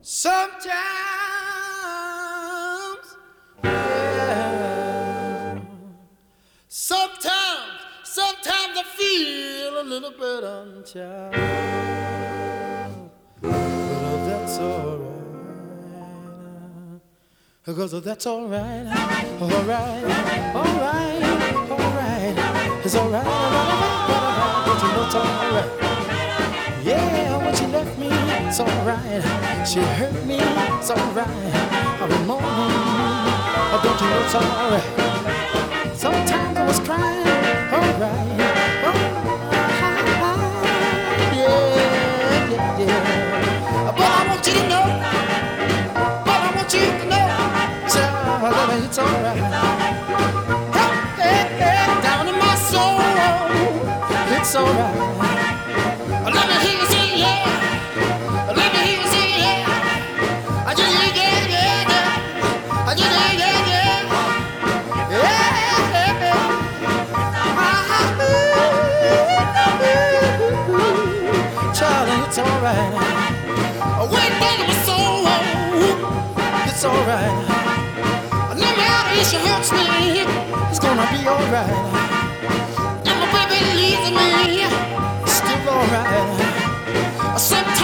Sometimes, yeah. Sometimes I feel a little bit unchild, but that's alright. Because that's alright, alright, alright, alright. It's alright, alright, but you know it's alright. Yeah, when she left me, it's alright. She hurt me, it's alright. I've been mourning, don't you know it's alright. Sometimes I was crying, alright, yeah, yeah, yeah. But I want you to know, darling, it's alright. Hey, hey, hey, down in my soul, it's alright. Let me hear you say yeah. Let me hear you say yeah. I just yeah, yeah, yeah, yeah. I just yeah, yeah, yeah. Yeah, yeah, yeah. Charlie, it's alright. Wait, baby, my soul, it's alright. No matter if she hurts me, it's gonna be alright. And my baby leaves me, still alright. Sometimes